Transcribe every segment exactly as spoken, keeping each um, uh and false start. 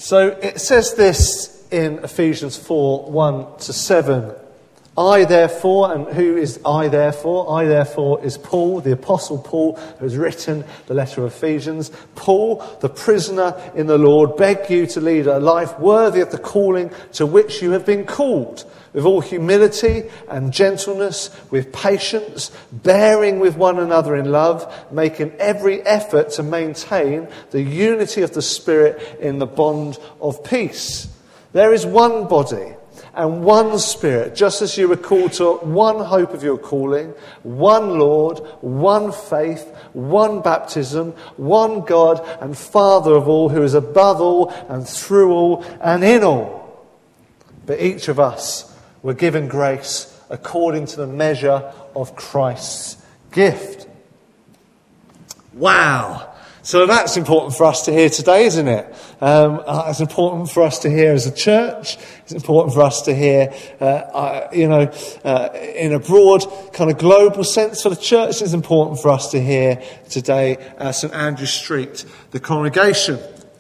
So it says this in Ephesians four, one to seven. I therefore, and who is I therefore? I therefore is Paul, the Apostle Paul, who has written the letter of Ephesians. Paul, the prisoner in the Lord, beg you to lead a life worthy of the calling to which you have been called, with all humility and gentleness, with patience, bearing with one another in love, making every effort to maintain the unity of the Spirit in the bond of peace. There is one body and one Spirit, just as you were called to one hope of your calling, one Lord, one faith, one baptism, one God and Father of all, who is above all and through all and in all. But each of us were given grace according to the measure of Christ's gift. Wow. So that's important for us to hear today, isn't it? Um, uh, it's important for us to hear as a church. It's important for us to hear, uh, uh, you know, uh, in a broad kind of global sense for the church. It's important for us to hear today at St Andrew Street, the congregation.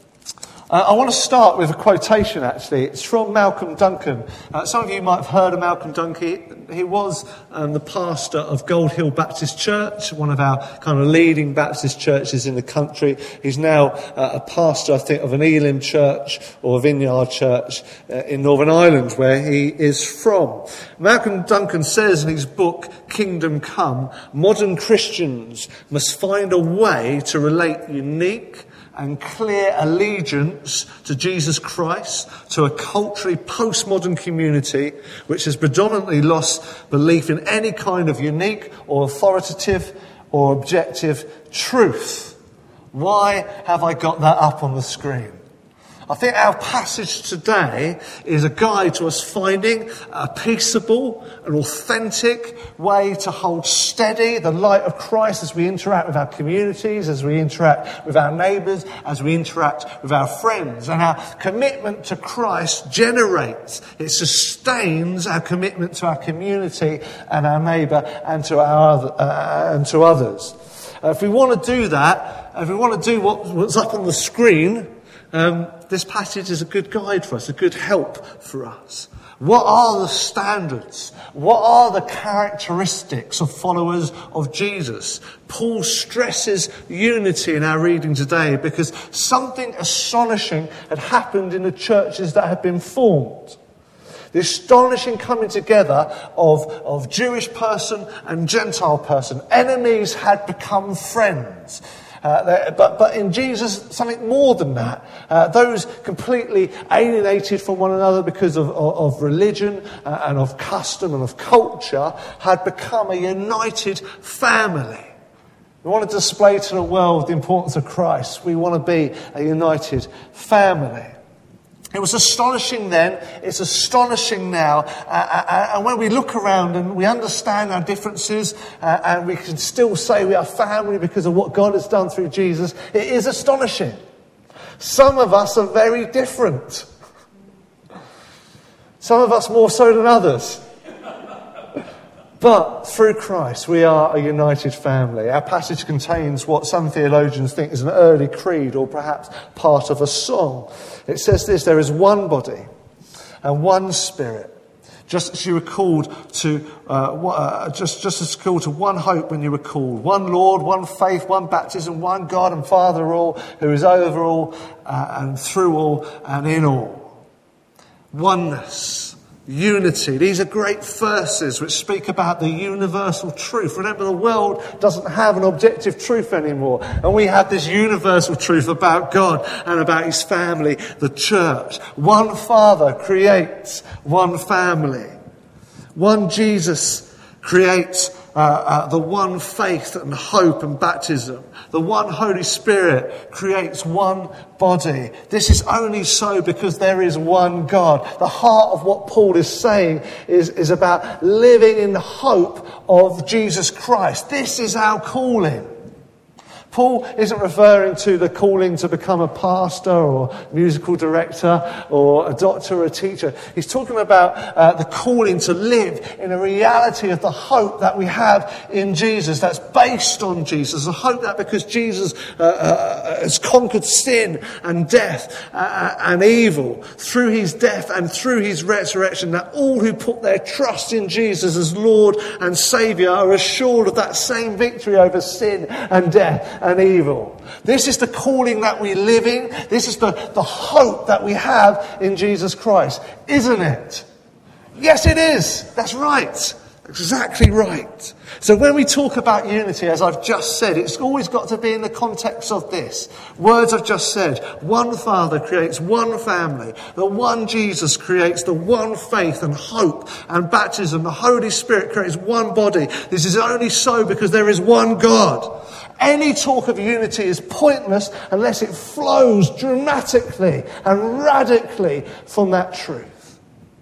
Uh, I want to start with a quotation, actually. It's from Malcolm Duncan. Uh, some of you might have heard of Malcolm Duncan. He was um, the pastor of Gold Hill Baptist Church, one of our kind of leading Baptist churches in the country. He's now uh, a pastor, I think, of an Elim church or a Vineyard church uh, in Northern Ireland, where he is from. Malcolm Duncan says in his book, Kingdom Come, modern Christians must find a way to relate unique and clear allegiance to Jesus Christ, to a culturally postmodern community which has predominantly lost belief in any kind of unique or authoritative or objective truth. Why have I got that up on the screen? I think our passage today is a guide to us finding a peaceable and authentic way to hold steady the light of Christ as we interact with our communities, as we interact with our neighbours, as we interact with our friends. And our commitment to Christ generates, it sustains our commitment to our community and our neighbour and to our other, uh, and to others. Uh, if we want to do that, if we want to do what, what's up on the screen, Um, this passage is a good guide for us, a good help for us. What are the standards? What are the characteristics of followers of Jesus? Paul stresses unity in our reading today because something astonishing had happened in the churches that had been formed. The astonishing coming together of, of Jewish person and Gentile person. Enemies had become friends. Uh, but, but in Jesus, something more than that. Uh, those completely alienated from one another because of, of, of religion uh, and of custom and of culture had become a united family. We want to display to the world the importance of Christ. We want to be a united family. It was astonishing then, it's astonishing now, uh, and when we look around and we understand our differences uh, and we can still say we are family because of what God has done through Jesus, it is astonishing. Some of us are very different. Some of us more so than others. But through Christ, we are a united family. Our passage contains what some theologians think is an early creed or perhaps part of a song. It says this: there is one body and one Spirit, just as you were called to, uh, uh, just, just as called to one hope when you were called. One Lord, one faith, one baptism, one God and Father of all, who is over all uh, and through all and in all. Oneness. Unity. These are great verses which speak about the universal truth. Remember, the world doesn't have an objective truth anymore. And we have this universal truth about God and about his family, the church. One Father creates one family. One Jesus creates uh, uh, the one faith and hope and baptism. The one Holy Spirit creates one body. This is only so because there is one God. The heart of what Paul is saying is, is about living in the hope of Jesus Christ. This is our calling. Paul isn't referring to the calling to become a pastor or musical director or a doctor or a teacher. He's talking about uh, the calling to live in a reality of the hope that we have in Jesus, that's based on Jesus. A hope that because Jesus uh, uh, has conquered sin and death uh, and evil through his death and through his resurrection, that all who put their trust in Jesus as Lord and Saviour are assured of that same victory over sin and death and evil. This is the calling that we live in. This is the, the hope that we have in Jesus Christ, isn't it? Yes, it is. That's right. Exactly right. So when we talk about unity, as I've just said, it's always got to be in the context of this. Words I've just said. One Father creates one family. The one Jesus creates the one faith and hope and baptism. The Holy Spirit creates one body. This is only so because there is one God. Any talk of unity is pointless unless it flows dramatically and radically from that truth.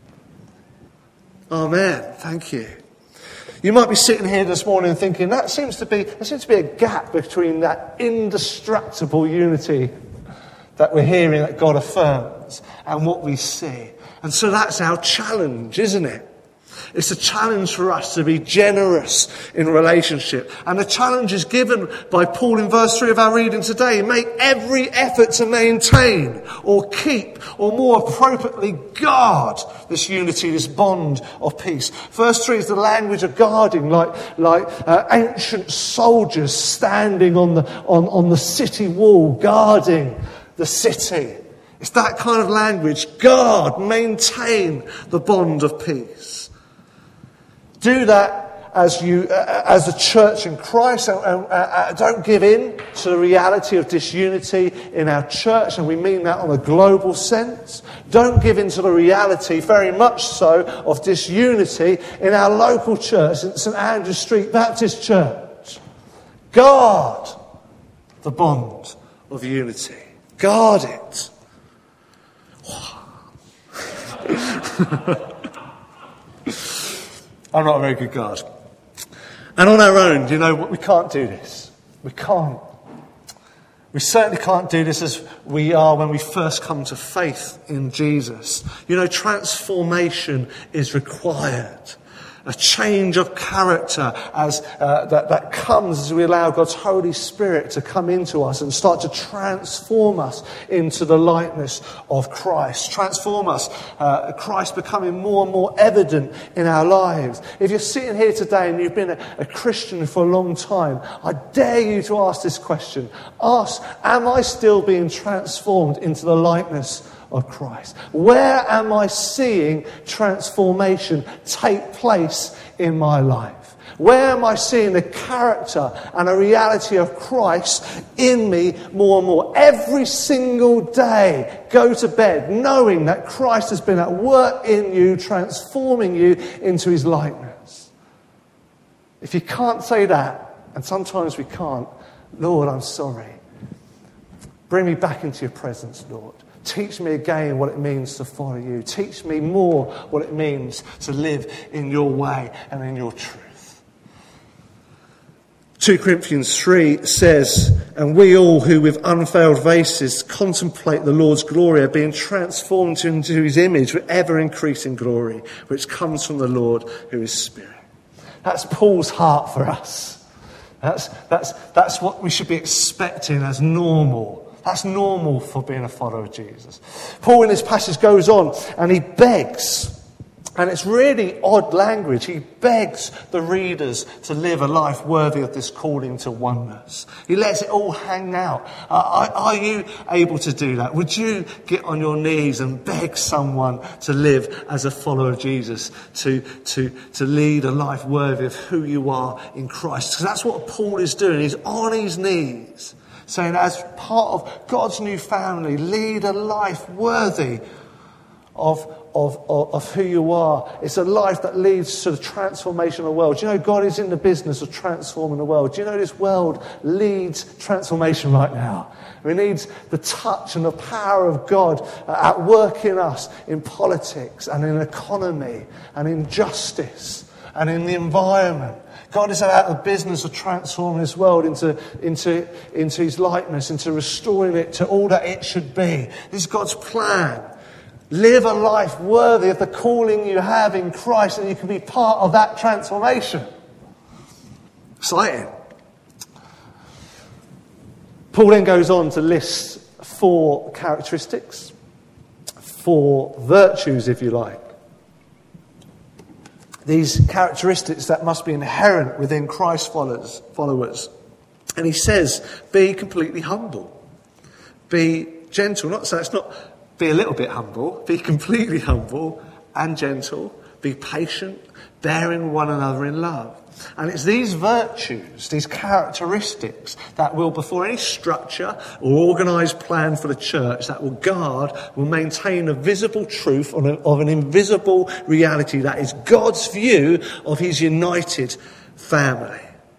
Amen. Thank you. You might be sitting here this morning thinking, that seems to be, there seems to be a gap between that indestructible unity that we're hearing that God affirms and what we see. And so that's our challenge, isn't it? It's a challenge for us to be generous in relationship. And the challenge is given by Paul in verse three of our reading today. Make every effort to maintain or keep or more appropriately guard this unity, this bond of peace. Verse three is the language of guarding, like, like uh, ancient soldiers standing on the, on, on the city wall, guarding the city. It's that kind of language. Guard, maintain the bond of peace. Do that as you, uh, as a church in Christ, and, and uh, don't give in to the reality of disunity in our church, and we mean that on a global sense. Don't give in to the reality, very much so, of disunity in our local church, in St Andrew Street Baptist Church. Guard the bond of unity. Guard it. I'm not a very good guard. And on our own, you know, we can't do this. We can't. We certainly can't do this as we are when we first come to faith in Jesus. You know, transformation is required. A change of character as uh, that, that comes as we allow God's Holy Spirit to come into us and start to transform us into the likeness of Christ. Transform us, uh, Christ becoming more and more evident in our lives. If you're sitting here today and you've been a, a Christian for a long time, I dare you to ask this question. Ask, am I still being transformed into the likeness of Christ? Where am I seeing transformation take place in my life? Where am I seeing the character and a reality of Christ in me more and more? Every single day, go to bed knowing that Christ has been at work in you, transforming you into his likeness. If you can't say that, and sometimes we can't, Lord, I'm sorry. Bring me back into your presence, Lord. Teach me again what it means to follow you. Teach me more what it means to live in your way and in your truth. Second Corinthians three says, and we all who with unveiled faces contemplate the Lord's glory are being transformed into his image with ever increasing glory, which comes from the Lord who is Spirit. That's Paul's heart for us. That's, that's, that's what we should be expecting as normal. That's normal for being a follower of Jesus. Paul in this passage goes on and he begs, and it's really odd language, he begs the readers to live a life worthy of this calling to oneness. He lets it all hang out. Uh, are, are you able to do that? Would you get on your knees and beg someone to live as a follower of Jesus, to, to, to lead a life worthy of who you are in Christ? Because that's what Paul is doing. He's on his knees, saying, as part of God's new family, lead a life worthy of, of, of, of who you are. It's a life that leads to the transformation of the world. Do you know God is in the business of transforming the world? Do you know this world needs transformation right now? It needs the touch and the power of God at work in us, in politics and in economy and in justice and in the environment. God is about the business of transforming this world into, into, into his likeness, into restoring it to all that it should be. This is God's plan. Live a life worthy of the calling you have in Christ, and you can be part of that transformation. Exciting. Paul then goes on to list four characteristics, four virtues, if you like. These characteristics that must be inherent within Christ's followers. followers. And he says, be completely humble. Be gentle. Not so it's not be a little bit humble. Be completely humble and gentle. Be patient, bearing one another in love. And it's these virtues, these characteristics that will, before any structure or organised plan for the church, that will guard, will maintain a visible truth of, a, of an invisible reality that is God's view of his united family.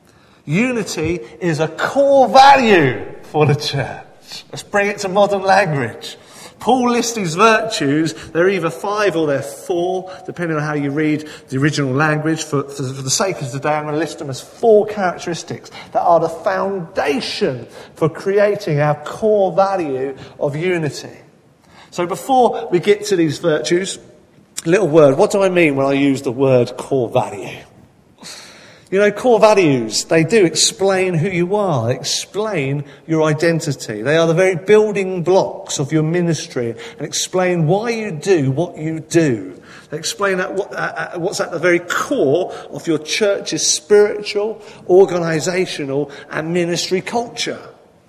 Unity is a core value for the church. Let's bring it to modern language. Paul lists these virtues. They're either five or they're four, depending on how you read the original language. For, for, for the sake of today, I'm going to list them as four characteristics that are the foundation for creating our core value of unity. So before we get to these virtues, a little word. What do I mean when I use the word core value? You know, core values, they do explain who you are, they explain your identity. They are the very building blocks of your ministry and explain why you do what you do. They explain that what, uh, what's at the very core of your church's spiritual, organisational and ministry culture.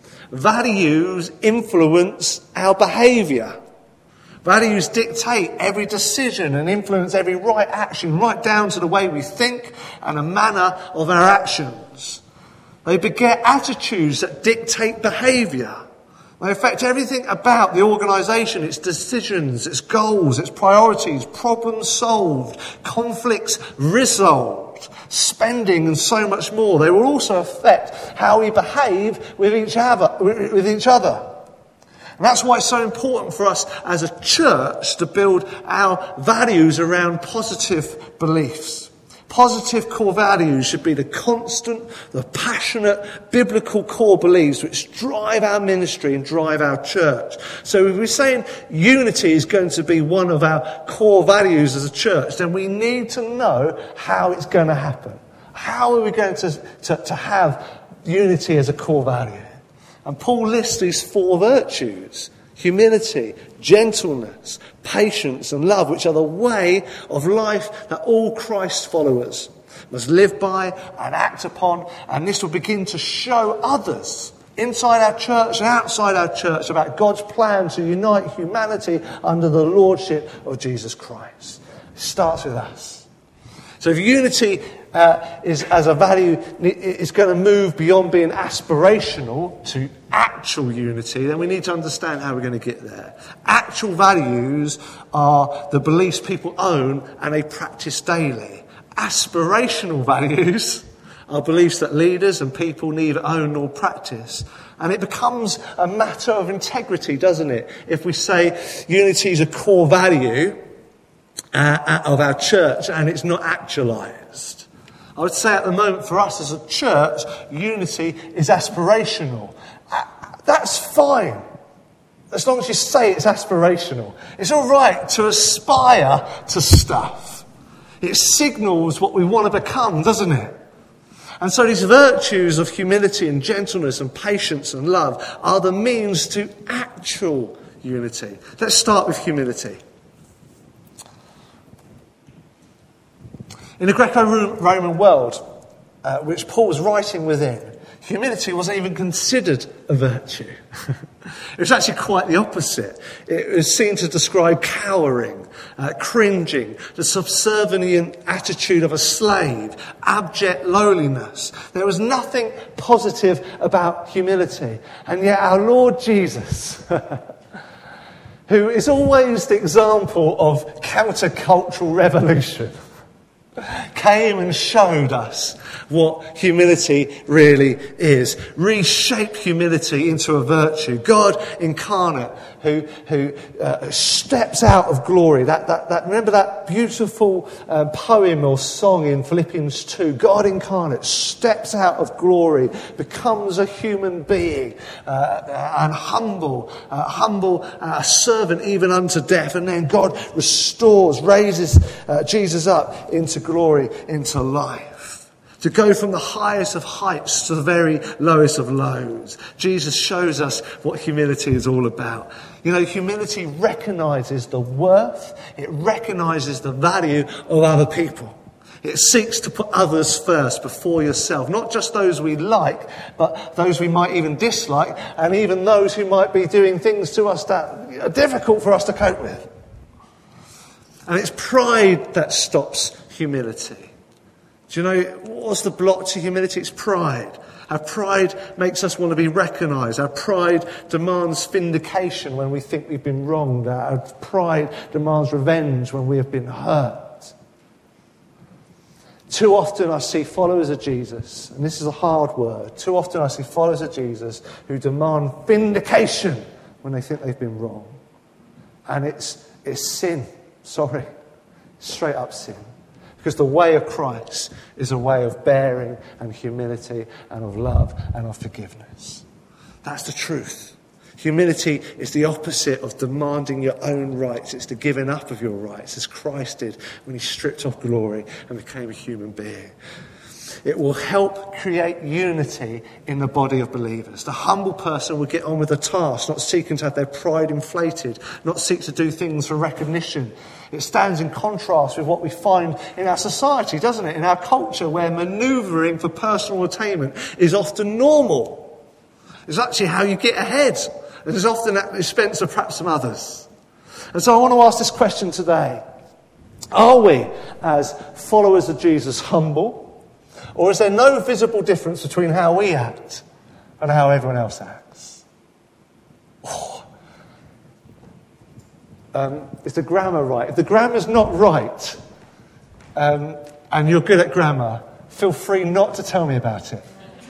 Values influence our behaviour. Values dictate every decision and influence every right action, right down to the way we think and the manner of our actions. They beget attitudes that dictate behaviour. They affect everything about the organisation, its decisions, its goals, its priorities, problems solved, conflicts resolved, spending and so much more. They will also affect how we behave with each other. With each other. And that's why it's so important for us as a church to build our values around positive beliefs. Positive core values should be the constant, the passionate, biblical core beliefs which drive our ministry and drive our church. So if we're saying unity is going to be one of our core values as a church, then we need to know how it's going to happen. How are we going to, to, to have unity as a core value? And Paul lists these four virtues: humility, gentleness, patience and love, which are the way of life that all Christ followers must live by and act upon. And this will begin to show others inside our church and outside our church about God's plan to unite humanity under the lordship of Jesus Christ. It starts with us. So if unity uh, is as a value is going to move beyond being aspirational to actual unity, then we need to understand how we're going to get there. Actual values are the beliefs people own and they practice daily. Aspirational values are beliefs that leaders and people neither own nor practice. And it becomes a matter of integrity, doesn't it? If we say unity is a core value uh, of our church and it's not actualised. I would say at the moment for us as a church, unity is aspirational. Uh, that's fine. As long as you say it's aspirational. It's all right to aspire to stuff. It signals what we want to become, doesn't it? And so these virtues of humility and gentleness and patience and love are the means to actual unity. Let's start with humility. In the Greco-Roman world, uh, which Paul was writing within, humility wasn't even considered a virtue. It was actually quite the opposite. It was seen to describe cowering, uh, cringing, the subservient attitude of a slave, abject lowliness. There was nothing positive about humility. And yet our Lord Jesus, who is always the example of countercultural revolution, came and showed us what humility really is. Reshaped humility into a virtue. God incarnate, who, who uh, steps out of glory. That, that, that, remember that beautiful uh, poem or song in Philippians two? God incarnate steps out of glory, becomes a human being, uh, and humble, uh, humble, uh, a servant even unto death. And then God restores, raises uh, Jesus up into glory, into life. To go from the highest of heights to the very lowest of lows. Jesus shows us what humility is all about. You know, humility recognises the worth, it recognises the value of other people. It seeks to put others first before yourself. Not just those we like, but those we might even dislike, and even those who might be doing things to us that are difficult for us to cope with. And it's pride that stops humility. Do you know, what's the block to humility? It's pride. Our pride makes us want to be recognised. Our pride demands vindication when we think we've been wronged. Our pride demands revenge when we have been hurt. Too often I see followers of Jesus, and this is a hard word, too often I see followers of Jesus who demand vindication when they think they've been wrong. And it's, it's sin. Sorry. Straight up sin. Because the way of Christ is a way of bearing and humility and of love and of forgiveness. That's the truth. Humility is the opposite of demanding your own rights. It's the giving up of your rights, as Christ did when he stripped off glory and became a human being. It will help create unity in the body of believers. The humble person will get on with the task, not seeking to have their pride inflated, not seek to do things for recognition. It stands in contrast with what we find in our society, doesn't it? In our culture, where manoeuvring for personal attainment is often normal. It's actually how you get ahead. It is often at the expense of perhaps some others. And so I want to ask this question today. Are we, as followers of Jesus, humble? Or is there no visible difference between how we act and how everyone else acts? Oh. Um, is the grammar right? If the grammar's not right, um, and you're good at grammar, feel free not to tell me about it.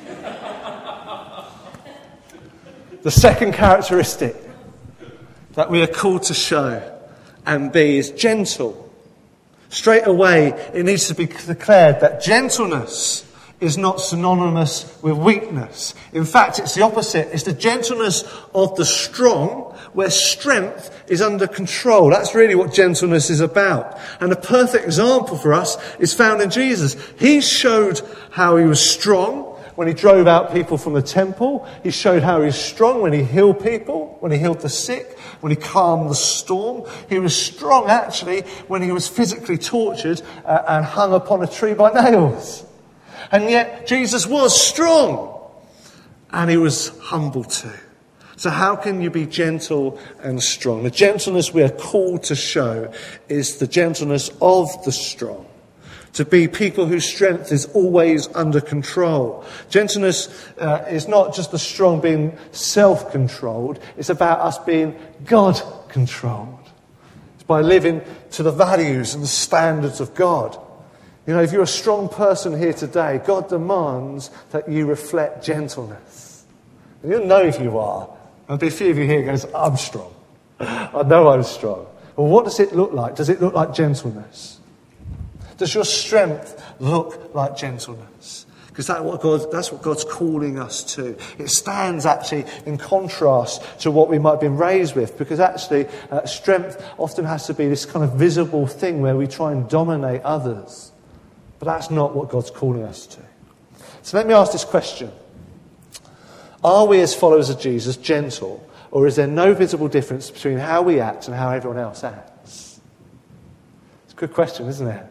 The second characteristic that we are called to show and be is gentle. Straight away, it needs to be declared that gentleness is not synonymous with weakness. In fact, it's the opposite. It's the gentleness of the strong, where strength is under control. That's really what gentleness is about. And a perfect example for us is found in Jesus. He showed how he was strong when he drove out people from the temple. He showed how he was strong when he healed people, when he healed the sick, when he calmed the storm. He was strong, actually, when he was physically tortured uh, and hung upon a tree by nails. And yet, Jesus was strong, and he was humble too. So how can you be gentle and strong? The gentleness we are called to show is the gentleness of the strong. To be people whose strength is always under control. Gentleness uh, is not just the strong being self-controlled. It's about us being God-controlled. It's by living to the values and the standards of God. You know, if you're a strong person here today, God demands that you reflect gentleness. And you'll know if you are. There'll be a few of you here who goes, I'm strong. I know I'm strong. Well, what does it look like? Does it look like gentleness? Does your strength look like gentleness? Because that what God, that's what God's calling us to. It stands actually in contrast to what we might have been raised with. Because actually, uh, strength often has to be this kind of visible thing where we try and dominate others. But that's not what God's calling us to. So let me ask this question. Are we as followers of Jesus gentle? Or is there no visible difference between how we act and how everyone else acts? It's a good question, isn't it?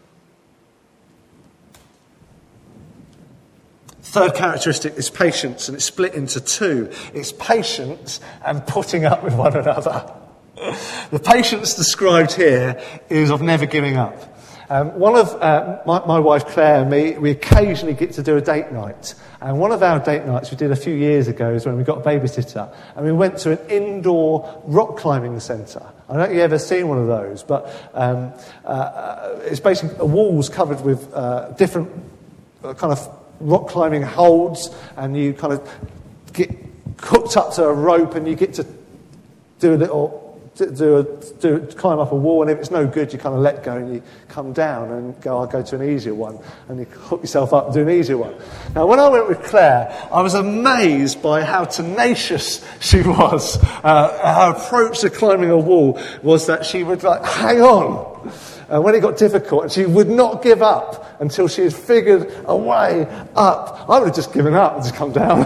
Third characteristic is patience, and it's split into two. It's patience and putting up with one another. The patience described here is of never giving up. Um, one of uh, my, my wife Claire and me, we occasionally get to do a date night. And one of our date nights we did a few years ago is when we got a babysitter. And we went to an indoor rock climbing centre. I don't know if you've ever seen one of those, but um, uh, it's basically walls covered with uh, different uh, kind of rock climbing holds, and you kind of get hooked up to a rope and you get to do a little, do a, do climb up a wall, and if it's no good, you kind of let go and you come down and go, I'll go to an easier one, and you hook yourself up and do an easier one. Now, when I went with Claire, I was amazed by how tenacious she was. Uh, her approach to climbing a wall was that she would like hang on. Uh, when it got difficult, she would not give up until she had figured a way up. I would have just given up and just come down.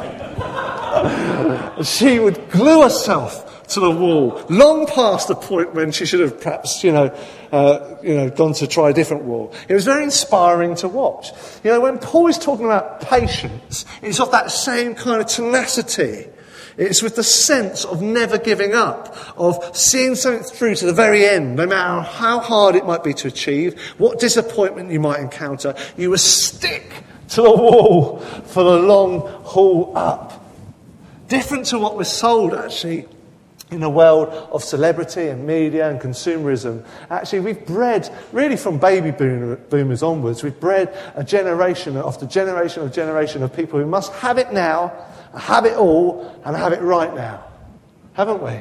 She would glue herself to the wall, long past the point when she should have perhaps, you know, uh, you know, gone to try a different wall. It was very inspiring to watch. You know, when Paul is talking about patience, it's of that same kind of tenacity. It's with the sense of never giving up, of seeing something through to the very end, no matter how hard it might be to achieve, what disappointment you might encounter, you will stick to the wall for the long haul up. Different to what we're sold, actually, in the world of celebrity and media and consumerism. Actually, we've bred, really from baby boomers onwards, we've bred a generation after generation of generation of people who must have it now, have it all, and have it right now. Haven't we?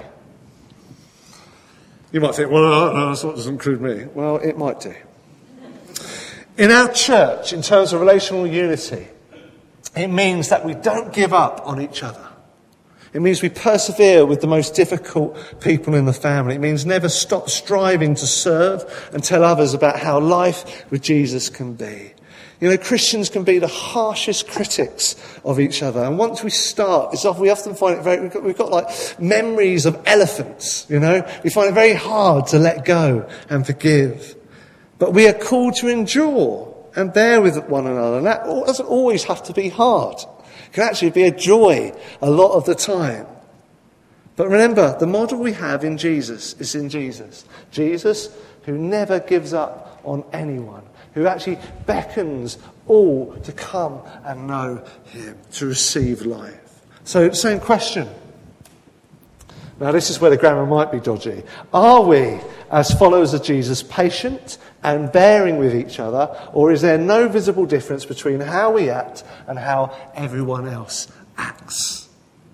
You might think, well, no, no, that doesn't include me. Well, it might do. In our church, in terms of relational unity, it means that we don't give up on each other. It means we persevere with the most difficult people in the family. It means never stop striving to serve and tell others about how life with Jesus can be. You know, Christians can be the harshest critics of each other. And once we start, it's often, we often find it very, we've got, we've got like memories of elephants, you know. We find it very hard to let go and forgive. But we are called to endure and bear with one another. And that doesn't always have to be hard. It can actually be a joy a lot of the time. But remember, the model we have in Jesus is in Jesus. Jesus, who never gives up on anyone, who actually beckons all to come and know him, to receive life. So, same question. Now, this is where the grammar might be dodgy. Are we, as followers of Jesus, patient and bearing with each other, or is there no visible difference between how we act and how everyone else acts?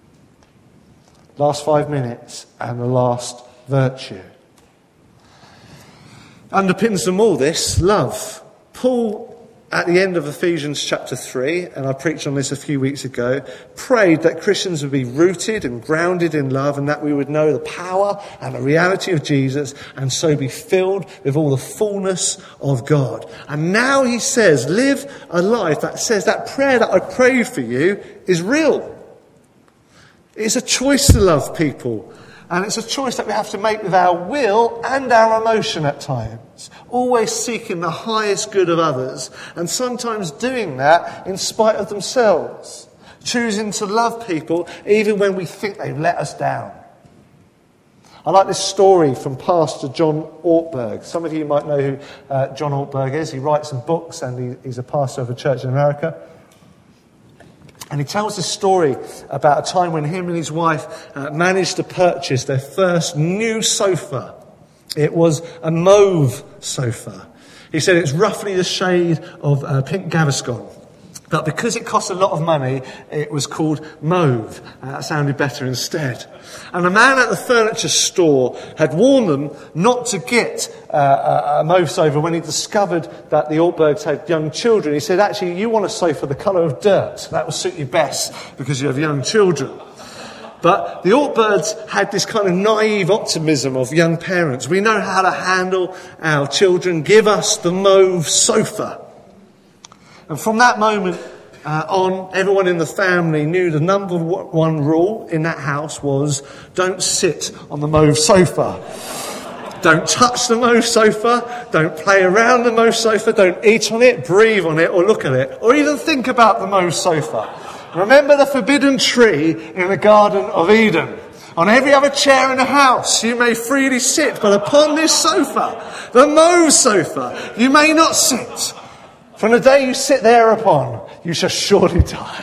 Last five minutes and the last virtue. Underpins them all this, love. Paul, at the end of Ephesians chapter three, and I preached on this a few weeks ago, prayed that Christians would be rooted and grounded in love, and that we would know the power and the reality of Jesus, and so be filled with all the fullness of God. And now he says, live a life that says that prayer that I prayed for you is real. It's a choice to love people. And it's a choice that we have to make with our will and our emotion at times. Always seeking the highest good of others, and sometimes doing that in spite of themselves. Choosing to love people even when we think they've let us down. I like this story from Pastor John Ortberg. Some of you might know who uh, John Ortberg is. He writes some books, and he, he's a pastor of a church in America. And he tells this story about a time when him and his wife uh, managed to purchase their first new sofa. It was a mauve sofa. He said it's roughly the shade of uh, pink Gaviscon. But because it cost a lot of money, it was called mauve. Uh, that sounded better instead. And a man at the furniture store had warned them not to get uh, a, a mauve sofa when he discovered that the Ortbergs had young children. He said, actually, you want a sofa the colour of dirt. That will suit you best because you have young children. But the Ortbergs had this kind of naive optimism of young parents. We know how to handle our children. Give us the mauve sofa. And from that moment uh, on, everyone in the family knew the number one rule in that house was don't sit on the mauve sofa. Don't touch the mauve sofa. Don't play around the mauve sofa. Don't eat on it, breathe on it, or look at it, or even think about the mauve sofa. Remember the forbidden tree in the Garden of Eden. On every other chair in the house you may freely sit, but upon this sofa, the mauve sofa, you may not sit. From the day you sit thereupon, you shall surely die.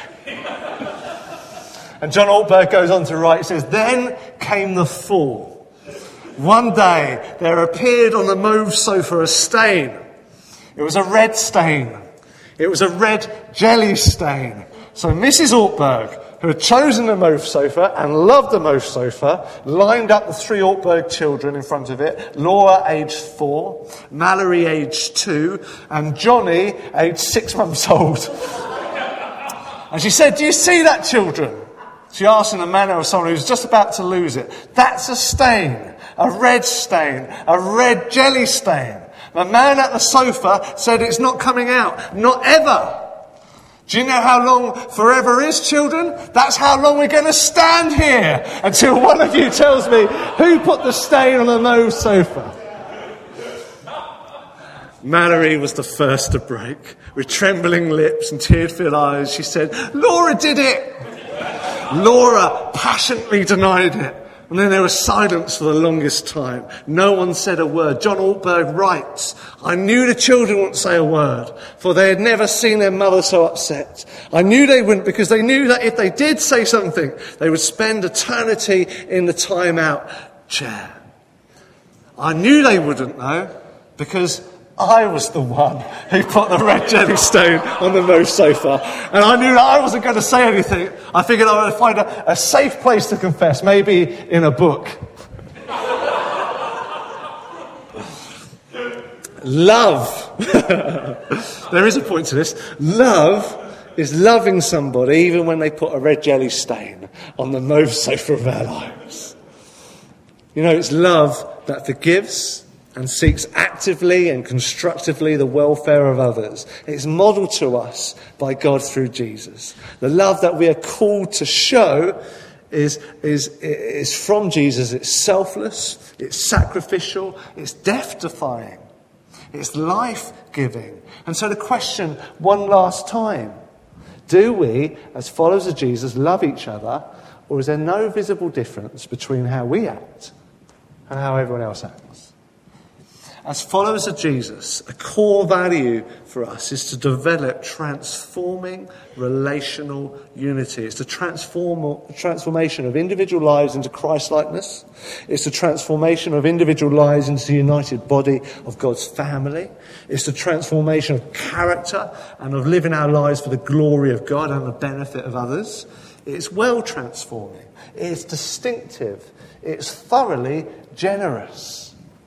And John Ortberg goes on to write, he says, then came the fall. One day there appeared on the mauve sofa a stain. It was a red stain. It was a red jelly stain. So Missus Ortberg who had chosen the mauve sofa and loved the mauve sofa, lined up the three Ortberg children in front of it, Laura aged four, Mallory aged two, and Johnny aged six months old. And she said, "Do you see that, children?" She asked in the manner of someone who's just about to lose it. "That's a stain, a red stain, a red jelly stain." The man at the sofa said, "It's not coming out, not ever." Do you know how long forever is, children? That's how long we're going to stand here until one of you tells me who put the stain on the mauve sofa. Mallory was the first to break. With trembling lips and tear-filled eyes, she said, "Laura did it." Laura passionately denied it. And then there was silence for the longest time. No one said a word. John Ortberg writes, "I knew the children wouldn't say a word, for they had never seen their mother so upset. I knew they wouldn't, because they knew that if they did say something, they would spend eternity in the time-out chair. I knew they wouldn't, though, because I was the one who put the red jelly stain on the mauve sofa. And I knew that I wasn't going to say anything. I figured I would find a, a safe place to confess, maybe in a book." Love. There is a point to this. Love is loving somebody even when they put a red jelly stain on the mauve sofa of our lives. You know, it's love that forgives and seeks actively and constructively the welfare of others. It's modelled to us by God through Jesus. The love that we are called to show is, is, is from Jesus. It's selfless, it's sacrificial, it's death-defying, it's life-giving. And so the question, one last time, do we, as followers of Jesus, love each other, or is there no visible difference between how we act and how everyone else acts? As followers of Jesus, a core value for us is to develop transforming relational unity. It's the transform, transformation of individual lives into Christ-likeness. It's the transformation of individual lives into the united body of God's family. It's the transformation of character and of living our lives for the glory of God and the benefit of others. It's well transforming. It's distinctive. It's thoroughly generous.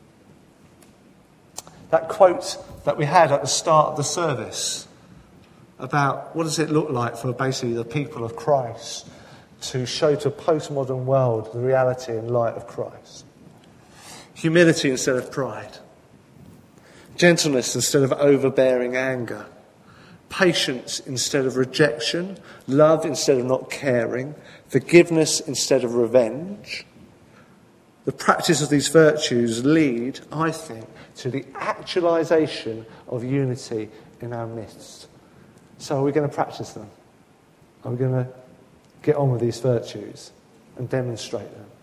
That quote that we had at the start of the service about what does it look like for basically the people of Christ to show to a postmodern world the reality and light of Christ. Humility instead of pride. Gentleness instead of overbearing anger. Patience instead of rejection. Love instead of not caring. Forgiveness instead of revenge. The practice of these virtues lead, I think, to the actualisation of unity in our midst. So are we going to practice them? Are we going to get on with these virtues and demonstrate them?